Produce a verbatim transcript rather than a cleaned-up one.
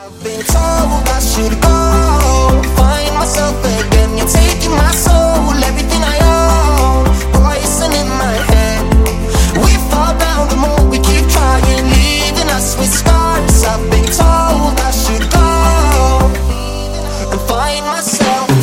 I've been told I should go find myself again. You're taking my soul, everything I own, poison in my head. We fall down the more we keep trying, leaving us with scars. I've been told I should go and find myself.